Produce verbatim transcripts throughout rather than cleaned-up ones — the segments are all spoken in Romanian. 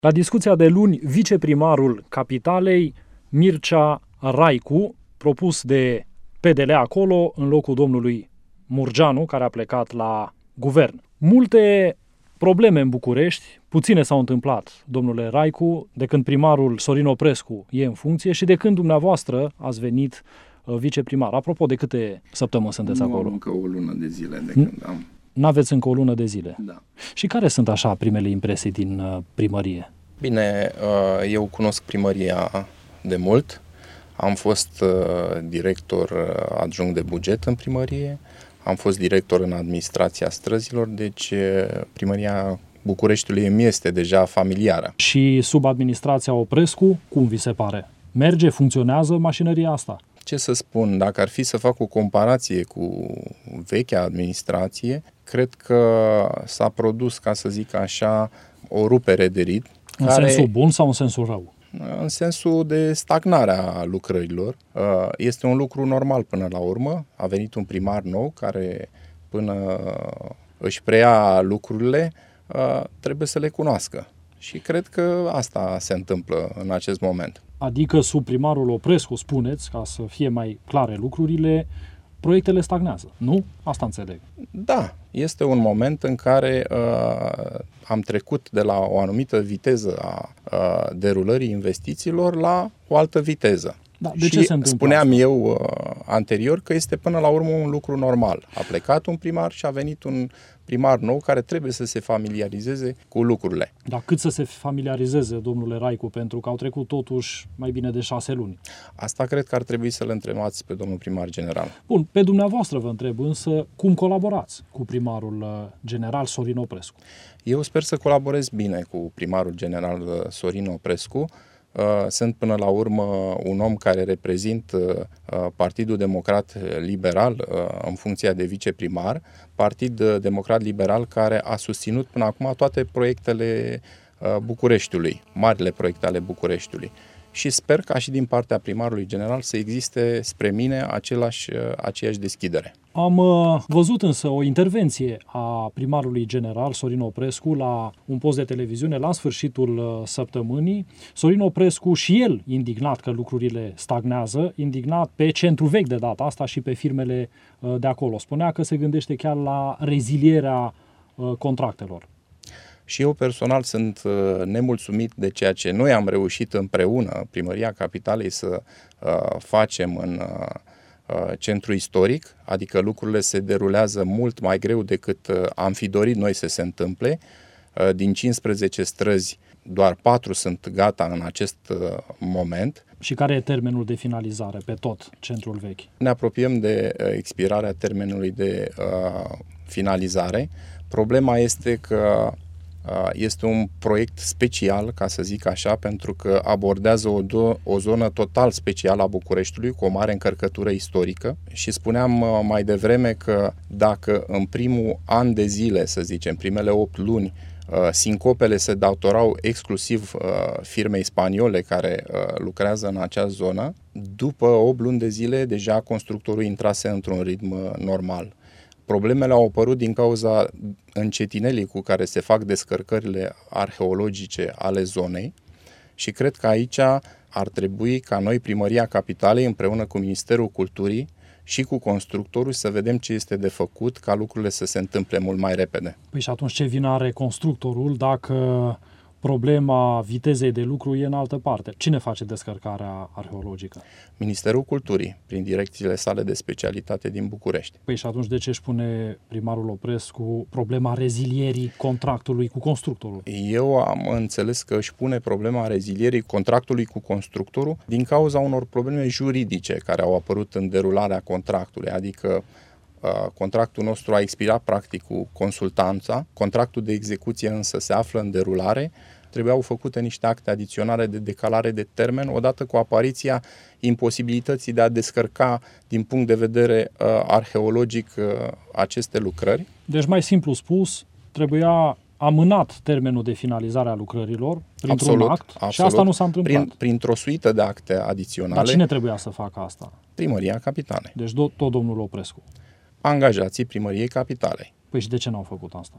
La discuția de luni, viceprimarul Capitalei, Mircea Raicu, propus de P D L acolo, în locul domnului Murgeanu, care a plecat la guvern. Multe probleme în București, puține s-au întâmplat, domnule Raicu, de când primarul Sorin Oprescu e în funcție și de când dumneavoastră ați venit uh, viceprimar. Apropo, de câte săptămâni sunteți nu acolo? Nu am încă o lună de zile de când am... N-aveți încă o lună de zile? Da. Și care sunt așa primele impresii din uh, primărie? Bine, uh, eu cunosc primăria de mult. Am fost uh, director adjunct de buget în primărie, am fost director în administrația străzilor, deci primăria Bucureștiului îmi este deja familiară. Și sub administrația Oprescu, cum vi se pare? Merge, funcționează mașinăria asta? Ce să spun, dacă ar fi să fac o comparație cu vechea administrație, cred că s-a produs, ca să zic așa, o rupere de ritm. În care... sensul bun sau în sensul rău? În sensul de stagnarea lucrărilor. Este un lucru normal până la urmă. A venit un primar nou care, până își preia lucrurile, trebuie să le cunoască. Și cred că asta se întâmplă în acest moment. Adică sub primarul Oprescu, spuneți, ca să fie mai clare lucrurile, proiectele stagnează, nu? Asta înțeleg. Da, este un moment în care uh, am trecut de la o anumită viteză a uh, derulării investițiilor la o altă viteză. Da, de și ce se întâmplă spuneam asta? eu uh, anterior că este până la urmă un lucru normal. A plecat un primar și a venit un primar nou care trebuie să se familiarizeze cu lucrurile. Dar cât să se familiarizeze, domnule Raicu, pentru că au trecut totuși mai bine de șase luni? Asta cred că ar trebui să-l întrebați pe domnul primar general. Bun, pe dumneavoastră vă întreb însă cum colaborați cu primarul general Sorin Oprescu? Eu sper să colaborez bine cu primarul general Sorin Oprescu. Sunt până la urmă un om care reprezint Partidul Democrat Liberal în funcția de viceprimar, Partid Democrat Liberal care a susținut până acum toate proiectele Bucureștiului, marile proiecte ale Bucureștiului. Și sper ca și din partea primarului general să existe spre mine același, aceeași deschidere. Am uh, văzut însă o intervenție a primarului general Sorin Oprescu la un post de televiziune la sfârșitul uh, săptămânii. Sorin Oprescu și el indignat că lucrurile stagnează, indignat pe centru vechi de data asta și pe firmele uh, de acolo. Spunea că se gândește chiar la rezilierea uh, contractelor. Și eu personal sunt uh, nemulțumit de ceea ce noi am reușit împreună, Primăria Capitalei, să uh, facem în uh, centru istoric, adică lucrurile se derulează mult mai greu decât uh, am fi dorit noi să se întâmple. Uh, din cincisprezece străzi, doar patru sunt gata în acest uh, moment. Și care e termenul de finalizare pe tot centrul vechi? Ne apropiem de uh, expirarea termenului de uh, finalizare. Problema este că este un proiect special, ca să zic așa, pentru că abordează o, do- o zonă total specială a Bucureștiului, cu o mare încărcătură istorică și spuneam mai devreme că dacă în primul an de zile, să zicem, primele opt luni, sincopele se datorau exclusiv firmei spaniole care lucrează în acea zonă, după opt luni de zile deja constructorul intrase într-un ritm normal. Problemele au apărut din cauza încetinelii cu care se fac descărcările arheologice ale zonei și cred că aici ar trebui ca noi, Primăria Capitalei, împreună cu Ministerul Culturii și cu constructorul, să vedem ce este de făcut ca lucrurile să se întâmple mult mai repede. Păi și atunci ce vină are constructorul dacă problema vitezei de lucru e în altă parte? Cine face descărcarea arheologică? Ministerul Culturii, prin direcțiile sale de specialitate din București. Păi și atunci de ce își pune primarul Oprescu problema rezilierii contractului cu constructorul? Eu am înțeles că își pune problema rezilierii contractului cu constructorul din cauza unor probleme juridice care au apărut în derularea contractului, adică contractul nostru a expirat practic cu consultanța, contractul de execuție însă se află în derulare, trebuiau făcute niște acte adiționale de decalare de termen, odată cu apariția imposibilității de a descărca din punct de vedere uh, arheologic uh, aceste lucrări. Deci, mai simplu spus, trebuia amânat termenul de finalizare a lucrărilor printr-un absolut, act absolut. Și asta nu s-a întâmplat. Prin, printr-o suită de acte adiționale. Dar cine trebuia să facă asta? Primăria Capitalei. Deci tot domnul Oprescu. Angajații Primăriei Capitalei. Păi și de ce n-au făcut asta?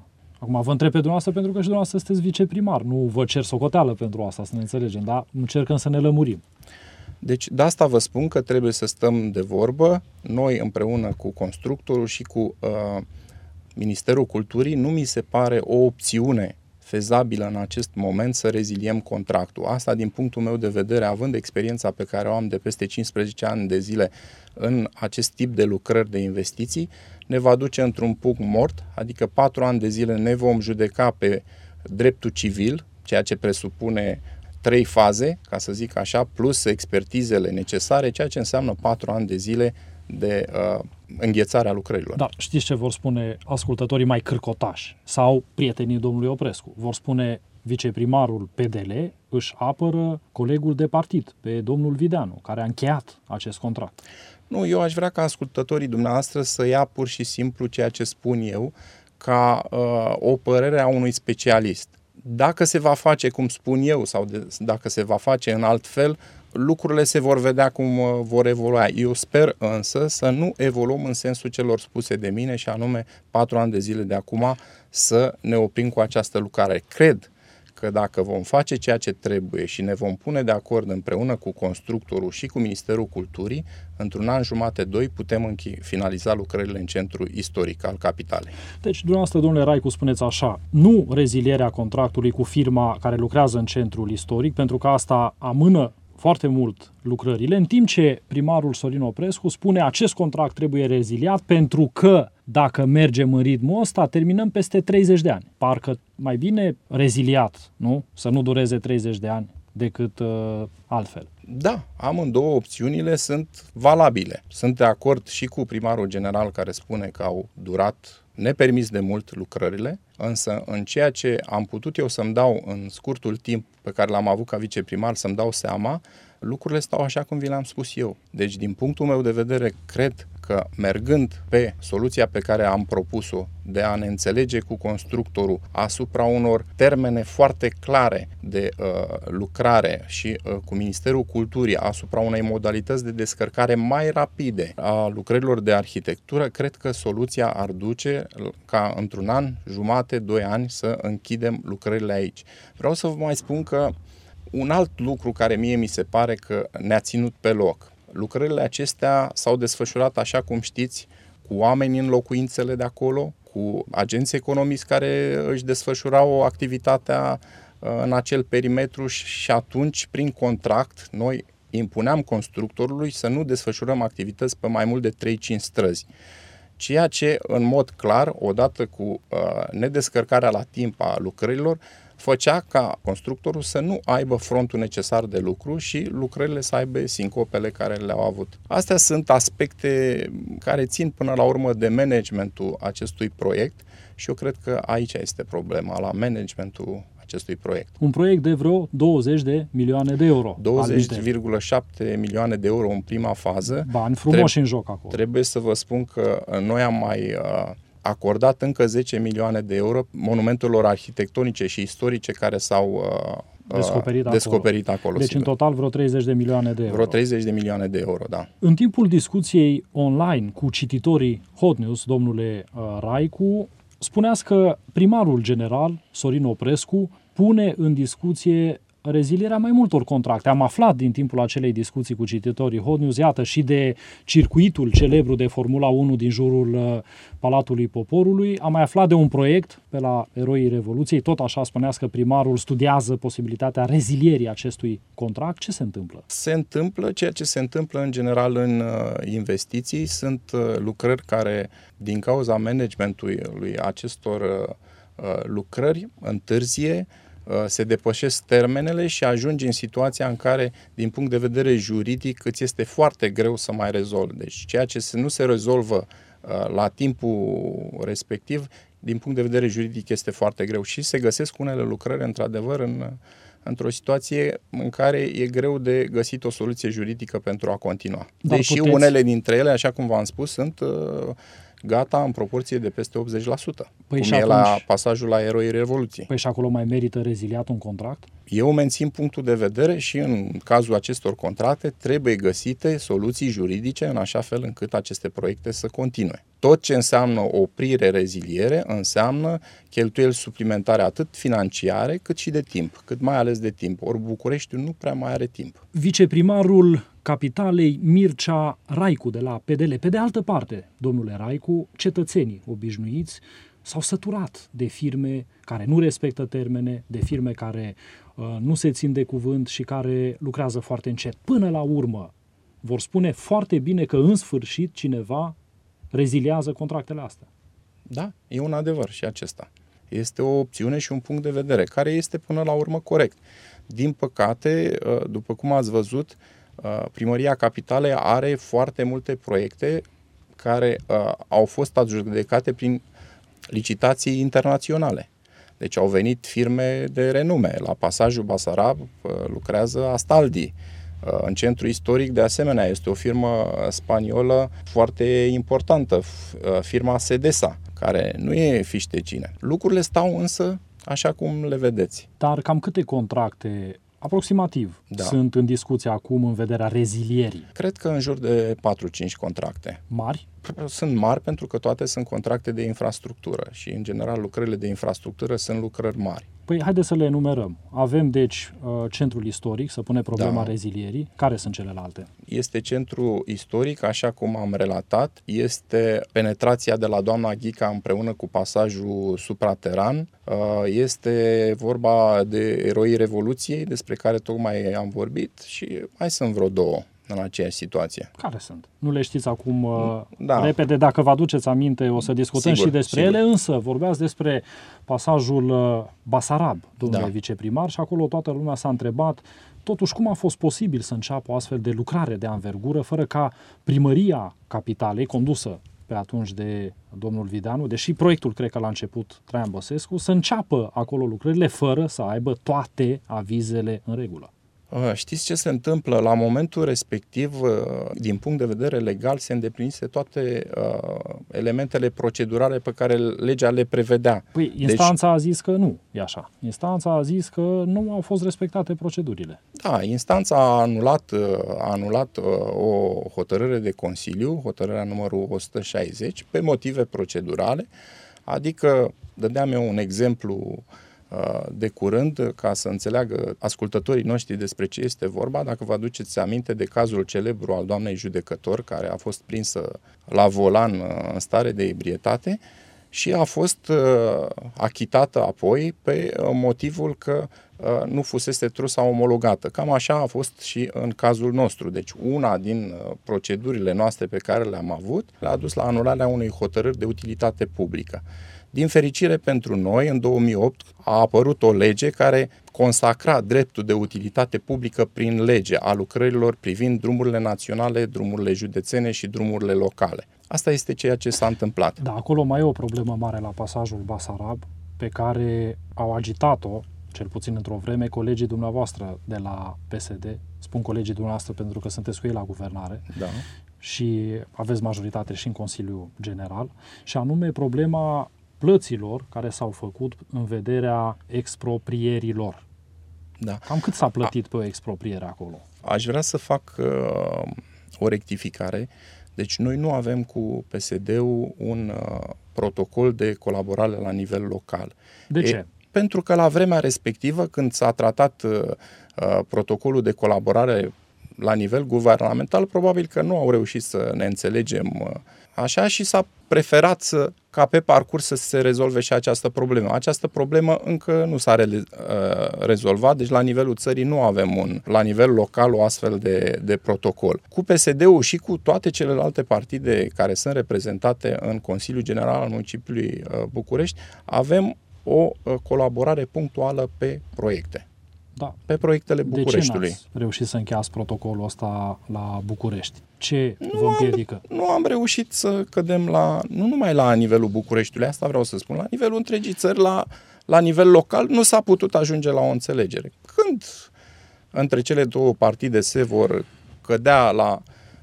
Acum vă întreb pe dumneavoastră pentru că și dumneavoastră sunteți viceprimar. Nu vă cer socoteală pentru asta, să ne înțelegem, dar încercăm să ne lămurim. Deci de asta vă spun că trebuie să stăm de vorbă, noi împreună cu constructorul și cu uh, Ministerul Culturii. Nu mi se pare o opțiune fezabilă în acest moment să reziliem contractul. Asta din punctul meu de vedere, având experiența pe care o am de peste cincisprezece ani de zile în acest tip de lucrări de investiții, ne va duce într-un punct mort, adică patru ani de zile ne vom judeca pe dreptul civil, ceea ce presupune trei faze, ca să zic așa, plus expertizele necesare, ceea ce înseamnă patru ani de zile de uh, înghețare a lucrărilor. Da, știți ce vor spune ascultătorii mai cârcotași sau prietenii domnului Oprescu? Vor spune viceprimarul P D L își apără colegul de partid, pe domnul Videanu, care a încheiat acest contract. Nu, eu aș vrea ca ascultătorii dumneavoastră să ia pur și simplu ceea ce spun eu ca uh, o părere a unui specialist. Dacă se va face cum spun eu sau de, dacă se va face în alt fel, lucrurile se vor vedea cum uh, vor evolua. Eu sper însă să nu evoluăm în sensul celor spuse de mine și anume patru ani de zile de acum să ne oprim cu această lucrare. Cred că dacă vom face ceea ce trebuie și ne vom pune de acord împreună cu constructorul și cu Ministerul Culturii, într-un an jumate, doi, putem închi- finaliza lucrările în centrul istoric al capitalei. Deci, dumneavoastră, domnule Raicu, spuneți așa, nu rezilierea contractului cu firma care lucrează în centrul istoric, pentru că asta amână foarte mult lucrările, în timp ce primarul Sorin Oprescu spune acest contract trebuie reziliat pentru că dacă mergem în ritmul ăsta, terminăm peste treizeci de ani. Parcă mai bine reziliat, nu? Să nu dureze treizeci de ani decât uh, altfel. Da, amândouă opțiunile sunt valabile. Sunt de acord și cu primarul general care spune că au durat nepermis de mult lucrările, însă în ceea ce am putut eu să-mi dau în scurtul timp pe care l-am avut ca viceprimar să-mi dau seama, lucrurile stau așa cum vi le-am spus eu. Deci, din punctul meu de vedere, cred că mergând pe soluția pe care am propus-o de a ne înțelege cu constructorul asupra unor termene foarte clare de uh, lucrare și uh, cu Ministerul Culturii asupra unei modalități de descărcare mai rapide a lucrărilor de arhitectură, cred că soluția ar duce ca într-un an, jumate, doi ani să închidem lucrările aici. Vreau să vă mai spun că un alt lucru care mie mi se pare că ne-a ținut pe loc. Lucrările acestea s-au desfășurat, așa cum știți, cu oameni în locuințele de acolo, cu agenți economici care își desfășurau activitatea în acel perimetru și atunci, prin contract, noi impuneam constructorului să nu desfășurăm activități pe mai mult de trei cinci străzi. Ceea ce, în mod clar, odată cu uh, nedescărcarea la timp a lucrărilor, făcea ca constructorul să nu aibă frontul necesar de lucru și lucrările să aibă sincopele care le-au avut. Astea sunt aspecte care țin până la urmă de managementul acestui proiect și eu cred că aici este problema, la managementul acestui proiect. Un proiect de vreo douăzeci de milioane de euro. douăzeci virgulă șapte milioane de euro în prima fază. Bani frumoși în joc acolo. Trebuie să vă spun că noi am mai uh, acordat încă zece milioane de euro monumentelor arhitectonice și istorice care s-au uh, descoperit, descoperit acolo. acolo deci sigur. în total vreo treizeci de milioane de euro. Vreo treizeci de milioane de euro, da. În timpul discuției online cu cititorii Hot News, domnule uh, Raicu, spuneați că primarul general, Sorin Oprescu, pune în discuție rezilierea mai multor contracte. Am aflat din timpul acelei discuții cu cititorii Hot News, iată, și de circuitul celebru de Formula unu din jurul uh, Palatului Poporului. Am mai aflat de un proiect pe la Eroii Revoluției, tot așa spuneați că primarul studiază posibilitatea rezilierii acestui contract. Ce se întâmplă? Se întâmplă ceea ce se întâmplă în general în uh, investiții. Sunt uh, lucrări care, din cauza managementului acestor uh, uh, lucrări, întârzie, se depășesc termenele și ajungi în situația în care, din punct de vedere juridic, îți este foarte greu să mai rezolvi. Deci ceea ce nu se rezolvă la timpul respectiv, din punct de vedere juridic, este foarte greu. Și se găsesc unele lucrări, într-adevăr, în, într-o situație în care e greu de găsit o soluție juridică pentru a continua. Dar Deși puteți... unele dintre ele, așa cum v-am spus, sunt gata în proporție de peste optzeci la sută, Păi cum și e atunci- la pasajul la Eroii Revoluției. Păi și acolo mai merită reziliat un contract? Eu mențin punctul de vedere și în cazul acestor contracte trebuie găsite soluții juridice în așa fel încât aceste proiecte să continue. Tot ce înseamnă oprire, reziliere, înseamnă cheltuieli suplimentare atât financiare cât și de timp, cât mai ales de timp. Ori Bucureștiul nu prea mai are timp. Viceprimarul Capitalei Mircea Raicu de la P D L. Pe de altă parte, domnule Raicu, cetățenii obișnuiți s-au săturat de firme care nu respectă termene, de firme care uh, nu se țin de cuvânt și care lucrează foarte încet. Până la urmă, vor spune foarte bine că în sfârșit cineva reziliază contractele astea. Da, e un adevăr și acesta. Este o opțiune și un punct de vedere, care este până la urmă corect. Din păcate, după cum ați văzut, Primăria Capitalei are foarte multe proiecte care au fost adjudecate prin licitații internaționale. Deci au venit firme de renume. La pasajul Basarab lucrează Astaldi. În centru istoric, de asemenea, este o firmă spaniolă foarte importantă, firma Sedesa, care nu e fiștecine. Lucrurile stau însă așa cum le vedeți. Dar cam câte contracte, aproximativ, Da. sunt în discuție acum în vederea rezilierii? Cred că în jur de patru-cinci contracte. Mari? Sunt mari pentru că toate sunt contracte de infrastructură și, în general, lucrările de infrastructură sunt lucrări mari. Păi haideți să le enumerăm. Avem, deci, centrul istoric, să pune problema Da. rezilierii. Care sunt celelalte? Este centru istoric, așa cum am relatat, este penetrația de la doamna Ghica împreună cu pasajul suprateran, este vorba de Eroii Revoluției, despre care tocmai am vorbit, și mai sunt vreo două în aceeași situație. Care sunt? Nu le știți acum Da. repede, dacă vă aduceți aminte, o să discutăm Sigur, și despre sigur. ele, însă vorbeați despre pasajul Basarab, domnule Da. viceprimar, și acolo toată lumea s-a întrebat totuși cum a fost posibil să înceapă o astfel de lucrare de anvergură fără ca Primăria Capitalei, condusă pe atunci de domnul Videanu, deși proiectul cred că l-a început Traian Băsescu, să înceapă acolo lucrările fără să aibă toate avizele în regulă. Știți ce se întâmplă? La momentul respectiv, din punct de vedere legal, se îndeplinise toate uh, elementele procedurale pe care legea le prevedea. Păi, instanța deci, a zis că nu e așa. Instanța a zis că nu au fost respectate procedurile. Da, instanța a anulat, a anulat uh, o hotărâre de Consiliu, hotărârea numărul o sută șaizeci, pe motive procedurale, adică, dădeam eu un exemplu de curând, ca să înțeleagă ascultătorii noștri despre ce este vorba, dacă vă aduceți aminte de cazul celebru al doamnei judecător, care a fost prinsă la volan în stare de ebrietate și a fost uh, achitată apoi pe motivul că uh, nu fusese trusa omologată. Cam așa a fost și în cazul nostru. Deci una din uh, procedurile noastre pe care le-am avut le-a dus la anularea unei hotărâri de utilitate publică. Din fericire pentru noi, în două mii opt a apărut o lege care consacra dreptul de utilitate publică prin lege a lucrărilor privind drumurile naționale, drumurile județene și drumurile locale. Asta este ceea ce s-a întâmplat. Da, acolo mai e o problemă mare la pasajul Basarab, pe care au agitat-o, cel puțin într-o vreme, colegii dumneavoastră de la P S D. Spun colegii dumneavoastră pentru că sunteți cu ei la guvernare. Da. Și aveți majoritate și în Consiliul General, și anume problema plăților care s-au făcut în vederea exproprierilor. Da. Cam cât s-a plătit A- pe o expropriere acolo? Aș vrea să fac uh, o rectificare. Deci noi nu avem cu P S D-ul un uh, protocol de colaborare la nivel local. De e, ce? Pentru că la vremea respectivă, când s-a tratat uh, uh, protocolul de colaborare la nivel guvernamental, probabil că nu au reușit să ne înțelegem uh, așa și s-a preferat să, ca pe parcurs să se rezolve și această problemă. Această problemă încă nu s-a re, uh, rezolvat, deci la nivelul țării nu avem un, la nivel local o astfel de, de protocol. Cu P S D-ul și cu toate celelalte partide care sunt reprezentate în Consiliul General al Municipiului uh, București, avem o uh, colaborare punctuală pe proiecte. Da. Pe proiectele Bucureștiului. De ce n-ați reușit să încheiați protocolul ăsta la București? Ce nu vă împiedică? Am, nu am reușit să cădem la, nu numai la nivelul Bucureștiului, asta vreau să spun, la nivelul întregii țări, la, la nivel local, nu s-a putut ajunge la o înțelegere. Când între cele două partide se vor cădea la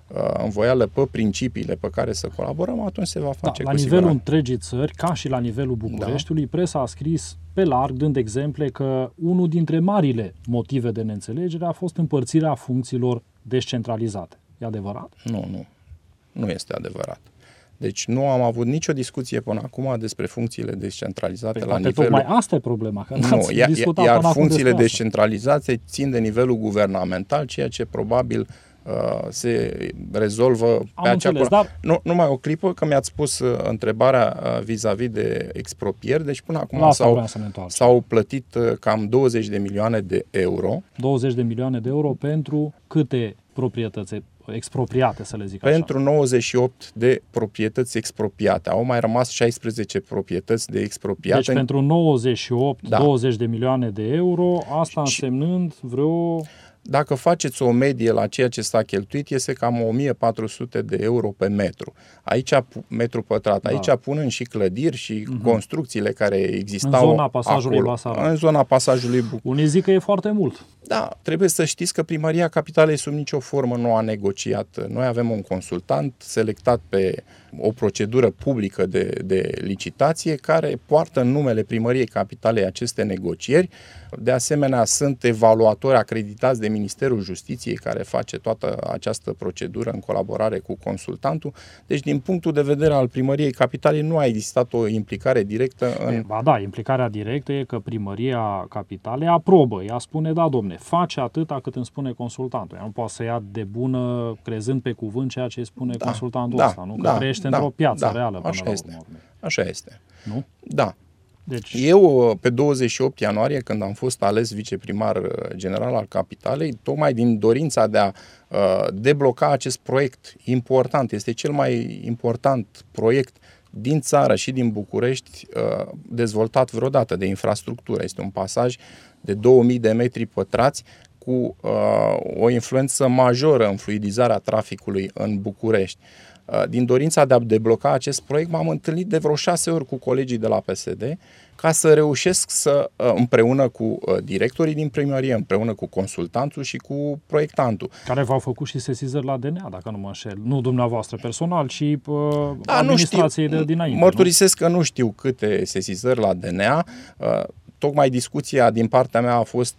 învoială pe principiile pe care să colaborăm, atunci se va face da, cu la nivelul siguranță. întregii țări, ca și la nivelul Bucureștiului, da. Presa a scris pe larg, dând exemple că unul dintre marile motive de neînțelegere a fost împărțirea funcțiilor descentralizate. E adevărat? Nu, nu. Nu este adevărat. Deci nu am avut nicio discuție până acum despre funcțiile descentralizate păi, la nivelul... Tocmai asta e problema. Că nu, iar, iar funcțiile descentralizate țin de nivelul guvernamental, ceea ce probabil uh, se rezolvă am pe înțeles, acea... dar... Nu, numai o clipă, că mi-ați pus uh, întrebarea uh, vis-a-vis de expropieri. Deci până acum s-au, s-au plătit uh, cam douăzeci de milioane de euro. douăzeci de milioane de euro pentru câte proprietăți expropriate, să le zic așa? Pentru nouăzeci și opt de proprietăți expropriate. Au mai rămas șaisprezece proprietăți de expropriate. Deci pentru nouăzeci și opt, da. douăzeci de milioane de euro, asta și, însemnând vreo... Dacă faceți o medie la ceea ce s-a cheltuit, este cam o mie patru sute de euro pe metru. Aici, metru pătrat, aici da. punând și clădiri și uh-huh. construcțiile care existau în zona pasajului acolo, Basarab. În zona pasajului București. Unii zic că e foarte mult. Da, trebuie să știți că Primăria Capitalei sub nicio formă nu a negociat. Noi avem un consultant selectat pe o procedură publică de, de licitație care poartă în numele Primăriei Capitalei aceste negocieri. De asemenea, sunt evaluatori acreditați de Ministerul Justiției care face toată această procedură în colaborare cu consultantul. Deci, din punctul de vedere al Primăriei Capitalei, nu a existat o implicare directă în... Ba da, implicarea directă e că Primăria Capitalei aprobă. Ea spune, da, domne, face atâta cât îmi spune consultantul. Ea nu poate să ia de bună, crezând pe cuvânt ceea ce îi spune da, consultantul da, ăsta, nu? Că da, trăiește da, într-o piață da, reală. Așa până este. La urmă. Așa este. Nu? Da. Deci... Eu, pe douăzeci și opt ianuarie, când am fost ales viceprimar general al Capitalei, tocmai din dorința de a uh, debloca acest proiect important, este cel mai important proiect din țară și din București uh, dezvoltat vreodată de infrastructură. Este un pasaj de două mii de metri pătrați cu uh, o influență majoră în fluidizarea traficului în București. Din dorința de a debloca acest proiect, m-am întâlnit de vreo șase ori cu colegii de la P S D ca să reușesc să, împreună cu directorii din primărie, împreună cu consultantul și cu proiectantul. Care v-au făcut și sesizări la D N A, dacă nu mă înșel. Nu dumneavoastră personal, ci uh, da, administrației nu știu, de dinainte. Mărturisesc nu? că nu știu câte sesizări la D N A. Uh, Tocmai discuția din partea mea a fost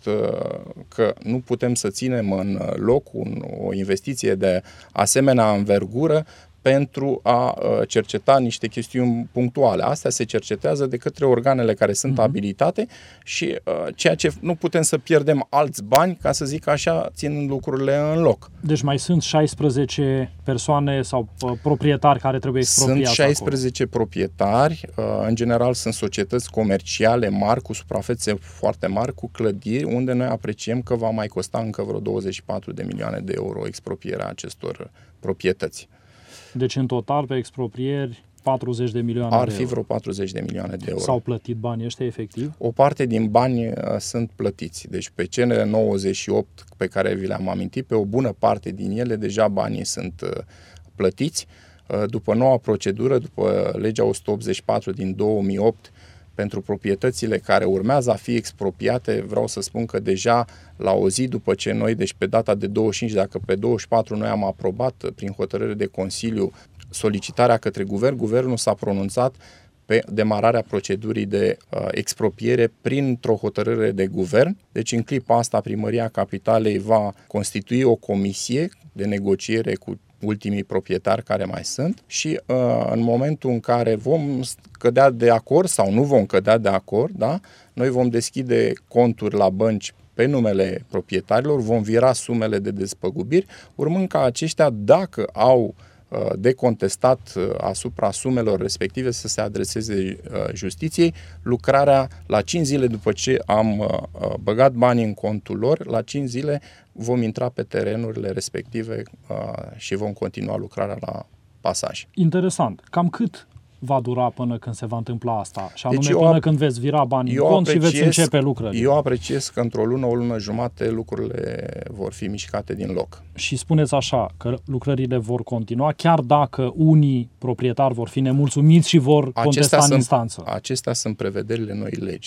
că nu putem să ținem în loc un, o investiție de asemenea învergură pentru a cerceta niște chestiuni punctuale. Astea se cercetează de către organele care sunt uh-huh. abilitate și ceea ce nu putem să pierdem alți bani, ca să zic așa, ținând lucrurile în loc. Deci mai sunt șaisprezece persoane sau proprietari care trebuie expropriați. Sunt șaisprezece acolo. Proprietari, în general sunt societăți comerciale mari, cu suprafețe foarte mari, cu clădiri, unde noi apreciem că va mai costa încă vreo douăzeci și patru de milioane de euro expropierea acestor proprietăți. Deci în total pe exproprieri patruzeci de milioane Ar de fi euro. vreo patruzeci de milioane de euro. S-au plătit banii ăștia efectiv? O parte din bani uh, sunt plătiți. Deci pe cele nouăzeci și opt pe care vi le-am amintit, pe o bună parte din ele deja banii sunt uh, plătiți. Uh, după noua procedură, după legea o sută optzeci și patru din două mii opt, pentru proprietățile care urmează a fi expropriate, vreau să spun că deja la o zi după ce noi, deci pe data de douăzeci și cinci, dacă pe douăzeci și patru noi am aprobat prin hotărâre de Consiliu solicitarea către guvern, guvernul s-a pronunțat pe demararea procedurii de uh, expropiere printr-o hotărâre de guvern. Deci în clipa asta Primăria Capitalei va constitui o comisie de negociere cu ultimii proprietari care mai sunt și uh, în momentul în care vom cădea de acord sau nu vom cădea de acord, da, noi vom deschide conturi la bănci pe numele proprietarilor, vom vira sumele de despăgubiri, urmând ca aceștia, dacă au de contestat asupra sumelor respective, să se adreseze justiției. Lucrarea la cinci zile după ce am băgat banii în contul lor, la cinci zile vom intra pe terenurile respective și vom continua lucrarea la pasaj. Interesant. Cam cât va dura până când se va întâmpla asta? Și anume deci până ap- când veți vira banii în cont și veți începe lucrările. Eu apreciez că într-o lună, o lună jumate lucrurile vor fi mișcate din loc. Și spuneți așa, că lucrările vor continua, chiar dacă unii proprietari vor fi nemulțumiți și vor acestea contesta în sunt, instanță. Acestea sunt prevederile noi legi.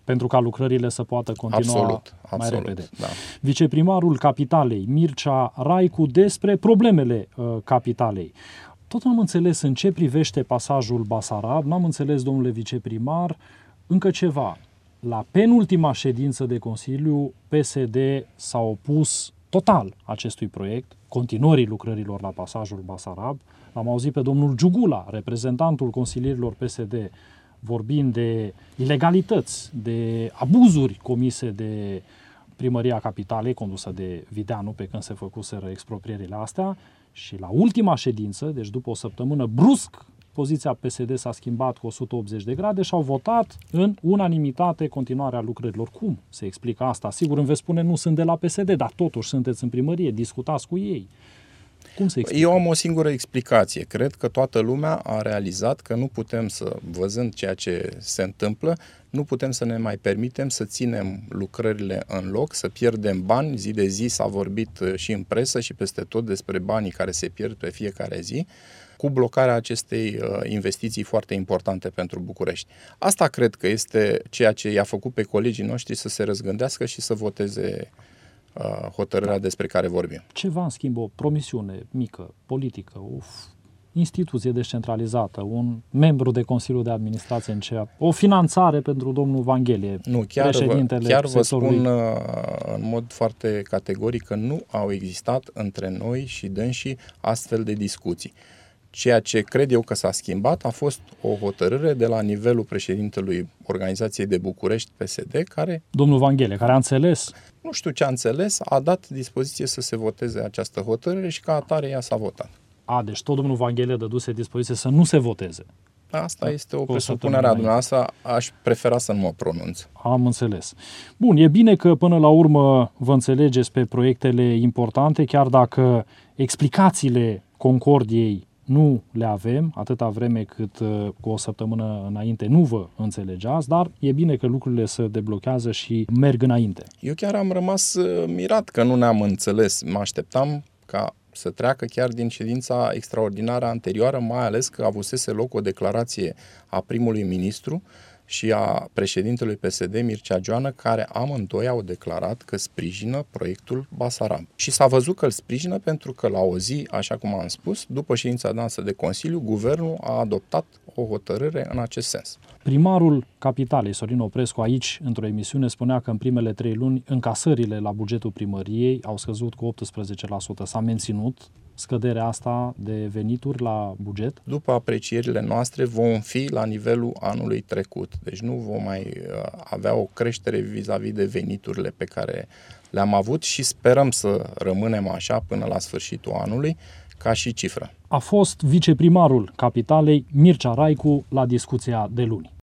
pentru ca lucrările să poată continua absolut, mai absolut, repede. Da. Viceprimarul Capitalei, Mircea Raicu, despre problemele uh, Capitalei. Tot n-am înțeles în ce privește pasajul Basarab, n-am înțeles, domnule viceprimar, încă ceva. La penultima ședință de Consiliu, P S D s-a opus total acestui proiect, continuării lucrărilor la pasajul Basarab. L-am auzit pe domnul Giugula, reprezentantul consilierilor P S D, vorbind de ilegalități, de abuzuri comise de Primăria Capitalei, condusă de Videanu, pe când se făcuseră exproprierile astea. Și la ultima ședință, deci după o săptămână, brusc, poziția P S D s-a schimbat cu o sută optzeci de grade și au votat în unanimitate continuarea lucrărilor. Cum se explică asta? Sigur, îmi veți spune, nu sunt de la P S D, dar totuși sunteți în primărie, discutați cu ei. Cum se explică? Eu am o singură explicație. Cred că toată lumea a realizat că nu putem să, văzând ceea ce se întâmplă, nu putem să ne mai permitem să ținem lucrările în loc, să pierdem bani. Zi de zi s-a vorbit și în presă și peste tot despre banii care se pierd pe fiecare zi, cu blocarea acestei investiții foarte importante pentru București. Asta cred că este ceea ce i-a făcut pe colegii noștri să se răzgândească și să voteze hotărârea despre care vorbim. Ceva, în schimb, o promisiune mică, politică, o instituție descentralizată, un membru de Consiliu de Administrație în C E A, o finanțare pentru domnul Vanghelie, nu, chiar președintele vă, chiar vă sectorului. spun în mod foarte categoric că nu au existat între noi și dânsii astfel de discuții. Ceea ce cred eu că s-a schimbat a fost o hotărâre de la nivelul președintelui Organizației de București P S D, care... Domnul Vanghelie, care a înțeles... Nu știu ce a înțeles, a dat dispoziție să se voteze această hotărâre și ca atare ea s-a votat. A, deci tot domnul Vanghelie dăduse dispoziție să nu se voteze. Asta da? este o presupunere a dumneavoastră, aș prefera să nu mă pronunț. Am înțeles. Bun, e bine că până la urmă vă înțelegeți pe proiectele importante, chiar dacă explicațiile Concordiei nu le avem, atâta vreme cât uh, cu o săptămână înainte nu vă înțelegeați, dar e bine că lucrurile se deblochează și merg înainte. Eu chiar am rămas uh, mirat că nu ne-am înțeles. Mă așteptam ca să treacă chiar din ședința extraordinară anterioară, mai ales că avusese loc o declarație a primului ministru și a președintelui P S D, Mircea Joană, care amândoi au declarat că sprijină proiectul Basarab. Și s-a văzut că îl sprijină pentru că la o zi, așa cum am spus, după ședința noastră de Consiliu, guvernul a adoptat o hotărâre în acest sens. Primarul Capitalei, Sorin Oprescu, aici, într-o emisiune, spunea că în primele trei luni încasările la bugetul primăriei au scăzut cu optsprezece la sută. S-a menținut scăderea asta de venituri la buget? După aprecierile noastre vom fi la nivelul anului trecut. Deci nu vom mai avea o creștere vis-a-vis de veniturile pe care le-am avut și sperăm să rămânem așa până la sfârșitul anului ca și cifră. A fost viceprimarul Capitalei, Mircea Raicu, la discuția de luni.